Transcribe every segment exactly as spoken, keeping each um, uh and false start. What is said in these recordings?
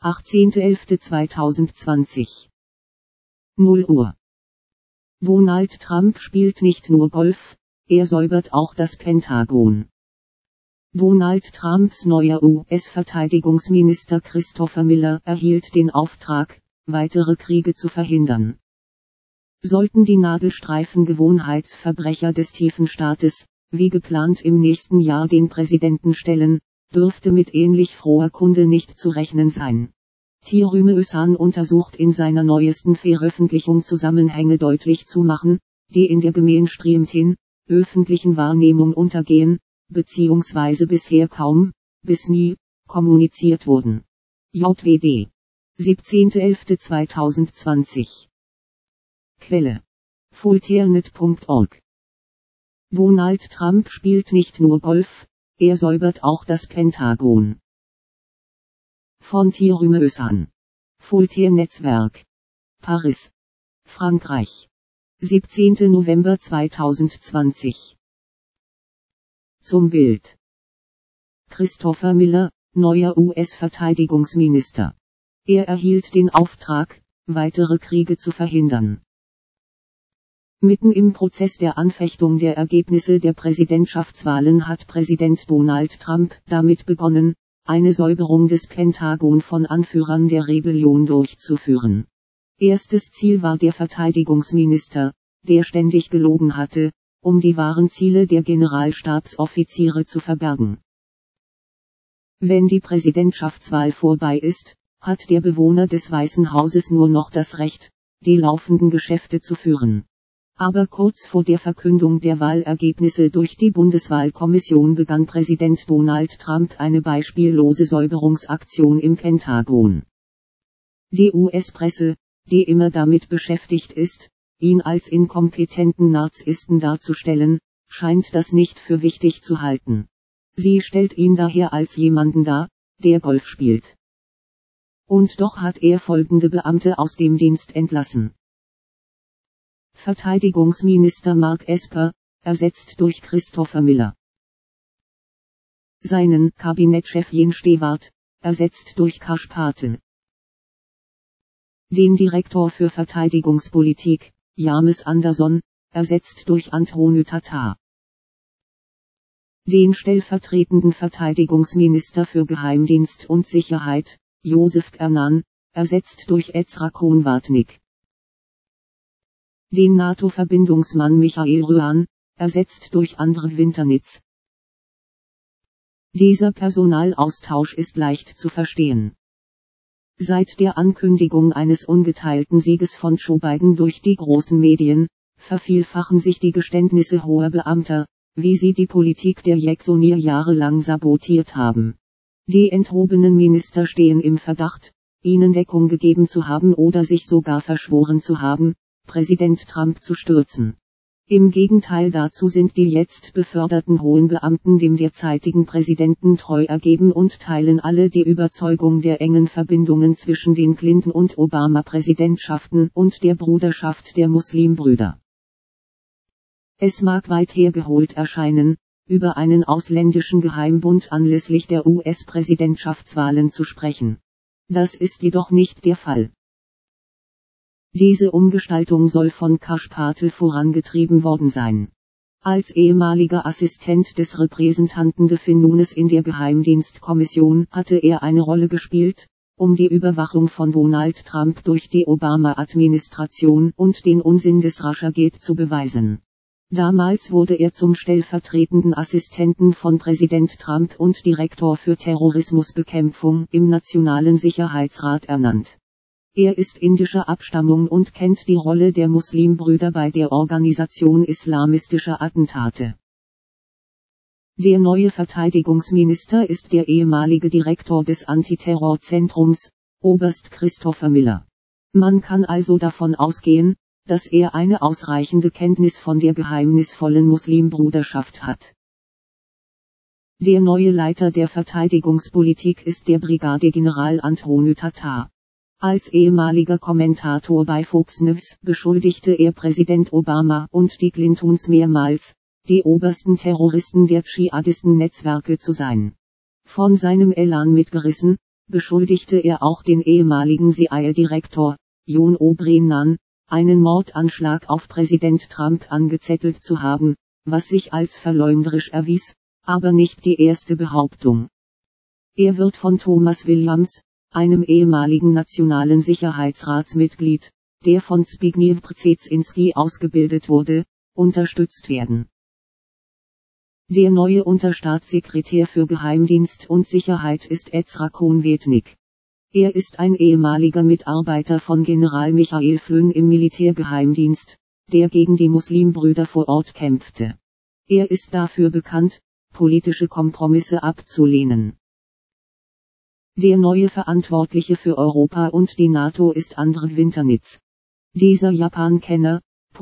achtzehnter elfter zweitausendzwanzig. null Uhr. Donald Trump spielt nicht nur Golf, er säubert auch das Pentagon. Donald Trumps neuer U S-Verteidigungsminister Christopher Miller erhielt den Auftrag, weitere Kriege zu verhindern. Sollten die Nadelstreifen-Gewohnheitsverbrecher des tiefen Staates, wie geplant im nächsten Jahr den Präsidenten stellen, dürfte mit ähnlich froher Kunde nicht zu rechnen sein. Thierry Meussan untersucht in seiner neuesten Veröffentlichung Zusammenhänge deutlich zu machen, die in der gemainstreamten, öffentlichen Wahrnehmung untergehen, beziehungsweise bisher kaum, bis nie, kommuniziert wurden. J W D. siebzehnter elfter zweitausendzwanzig. Quelle: Voltairenet punkt org. Donald Trump spielt nicht nur Golf, er säubert auch das Pentagon. Von Thierry Meussan. Voltaire-Netzwerk. Paris, Frankreich. siebzehnter November zweitausendzwanzig. Zum Bild. Christopher Miller, neuer U S-Verteidigungsminister. Er erhielt den Auftrag, weitere Kriege zu verhindern. Mitten im Prozess der Anfechtung der Ergebnisse der Präsidentschaftswahlen hat Präsident Donald Trump damit begonnen, eine Säuberung des Pentagon von Anführern der Rebellion durchzuführen. Erstes Ziel war der Verteidigungsminister, der ständig gelogen hatte, um die wahren Ziele der Generalstabsoffiziere zu verbergen. Wenn die Präsidentschaftswahl vorbei ist, hat der Bewohner des Weißen Hauses nur noch das Recht, die laufenden Geschäfte zu führen. Aber kurz vor der Verkündung der Wahlergebnisse durch die Bundeswahlkommission begann Präsident Donald Trump eine beispiellose Säuberungsaktion im Pentagon. Die U S-Presse, die immer damit beschäftigt ist, ihn als inkompetenten Narzissten darzustellen, scheint das nicht für wichtig zu halten. Sie stellt ihn daher als jemanden dar, der Golf spielt. Und doch hat er folgende Beamte aus dem Dienst entlassen. Verteidigungsminister Mark Esper, ersetzt durch Christopher Miller. Seinen Kabinettschef Jens Stewart, ersetzt durch Kash Patel. Den Direktor für Verteidigungspolitik, James Anderson, ersetzt durch Anthony Tatar. Den stellvertretenden Verteidigungsminister für Geheimdienst und Sicherheit, Josef Kernan, ersetzt durch Ezra Konvatnik. Den NATO-Verbindungsmann Michael Röhan, ersetzt durch Andre Winternitz. Dieser Personalaustausch ist leicht zu verstehen. Seit der Ankündigung eines ungeteilten Sieges von Joe Biden durch die großen Medien, vervielfachen sich die Geständnisse hoher Beamter, wie sie die Politik der Jacksonia jahrelang sabotiert haben. Die enthobenen Minister stehen im Verdacht, ihnen Deckung gegeben zu haben oder sich sogar verschworen zu haben, Präsident Trump zu stürzen. Im Gegenteil dazu sind die jetzt beförderten hohen Beamten dem derzeitigen Präsidenten treu ergeben und teilen alle die Überzeugung der engen Verbindungen zwischen den Clinton- und Obama-Präsidentschaften und der Bruderschaft der Muslimbrüder. Es mag weit hergeholt erscheinen, über einen ausländischen Geheimbund anlässlich der U S-Präsidentschaftswahlen zu sprechen. Das ist jedoch nicht der Fall. Diese Umgestaltung soll von Kash Patel vorangetrieben worden sein. Als ehemaliger Assistent des Repräsentanten Devin Nunes in der Geheimdienstkommission hatte er eine Rolle gespielt, um die Überwachung von Donald Trump durch die Obama-Administration und den Unsinn des Russiagate zu beweisen. Damals wurde er zum stellvertretenden Assistenten von Präsident Trump und Direktor für Terrorismusbekämpfung im Nationalen Sicherheitsrat ernannt. Er ist indischer Abstammung und kennt die Rolle der Muslimbrüder bei der Organisation islamistischer Attentate. Der neue Verteidigungsminister ist der ehemalige Direktor des Antiterrorzentrums, Oberst Christopher Miller. Man kann also davon ausgehen, dass er eine ausreichende Kenntnis von der geheimnisvollen Muslimbruderschaft hat. Der neue Leiter der Verteidigungspolitik ist der Brigadegeneral Anthony Tatar. Als ehemaliger Kommentator bei Fox News beschuldigte er Präsident Obama und die Clintons mehrmals, die obersten Terroristen der Dschihadisten-Netzwerke zu sein. Von seinem Elan mitgerissen, beschuldigte er auch den ehemaligen C I A-Direktor, John O. Brennan, einen Mordanschlag auf Präsident Trump angezettelt zu haben, was sich als verleumderisch erwies, aber nicht die erste Behauptung. Er wird von Thomas Williams, einem ehemaligen nationalen Sicherheitsratsmitglied, der von Zbigniew Brzezinski ausgebildet wurde, unterstützt werden. Der neue Unterstaatssekretär für Geheimdienst und Sicherheit ist Ezra Konvetnik. Er ist ein ehemaliger Mitarbeiter von General Michael Flynn im Militärgeheimdienst, der gegen die Muslimbrüder vor Ort kämpfte. Er ist dafür bekannt, politische Kompromisse abzulehnen. Der neue Verantwortliche für Europa und die NATO ist Andrew Winternitz. Dieser Japan-Kenner,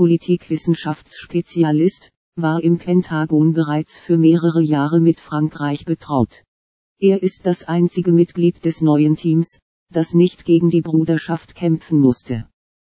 Politikwissenschaftsspezialist, war im Pentagon bereits für mehrere Jahre mit Frankreich betraut. Er ist das einzige Mitglied des neuen Teams, das nicht gegen die Bruderschaft kämpfen musste.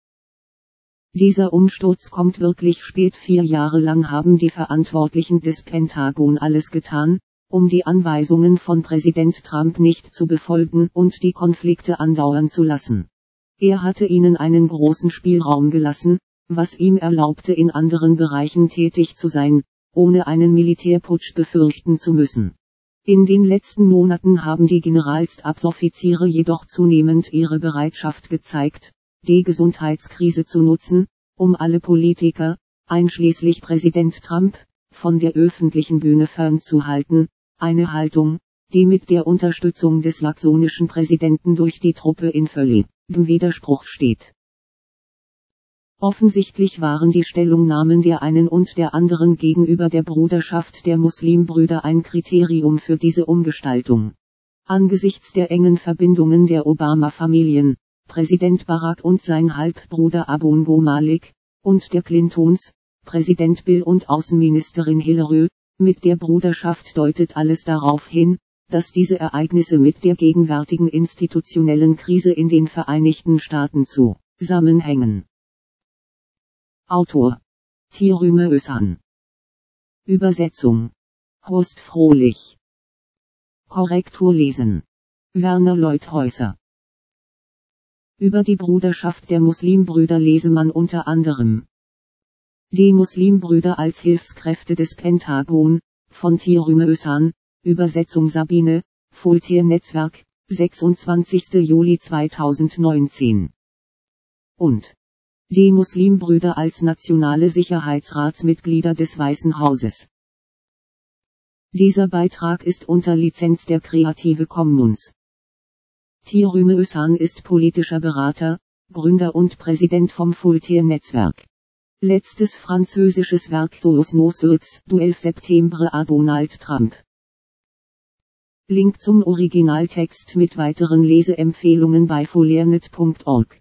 Dieser Umsturz kommt wirklich spät. Vier Jahre lang haben die Verantwortlichen des Pentagon alles getan, um die Anweisungen von Präsident Trump nicht zu befolgen und die Konflikte andauern zu lassen. Er hatte ihnen einen großen Spielraum gelassen, was ihm erlaubte, in anderen Bereichen tätig zu sein, ohne einen Militärputsch befürchten zu müssen. In den letzten Monaten haben die Generalstabsoffiziere jedoch zunehmend ihre Bereitschaft gezeigt, die Gesundheitskrise zu nutzen, um alle Politiker, einschließlich Präsident Trump, von der öffentlichen Bühne fernzuhalten, eine Haltung, die mit der Unterstützung des jacksonischen Präsidenten durch die Truppe in völligem Widerspruch steht. Offensichtlich waren die Stellungnahmen der einen und der anderen gegenüber der Bruderschaft der Muslimbrüder ein Kriterium für diese Umgestaltung. Angesichts der engen Verbindungen der Obama-Familien, Präsident Barack und sein Halbbruder Abongo Malik, und der Clintons, Präsident Bill und Außenministerin Hillary, mit der Bruderschaft deutet alles darauf hin, dass diese Ereignisse mit der gegenwärtigen institutionellen Krise in den Vereinigten Staaten zusammenhängen. Autor: Thierry Özcan. Übersetzung: Horst Frohlich. Korrektur lesen: Werner Leuthäuser. Über die Bruderschaft der Muslimbrüder lese man unter anderem: Die Muslimbrüder als Hilfskräfte des Pentagon, von Thierry Özcan, Übersetzung Sabine, Voltaire Netzwerk, sechsundzwanzigster Juli zweitausendneunzehn. Und die Muslimbrüder als nationale Sicherheitsratsmitglieder des Weißen Hauses. Dieser Beitrag ist unter Lizenz der Creative Commons. Thierry Özcan ist politischer Berater, Gründer und Präsident vom Voltaire Netzwerk. Letztes französisches Werk Sos Noseux, du elf Septembre à Donald Trump. Link zum Originaltext mit weiteren Leseempfehlungen bei foliernet punkt org.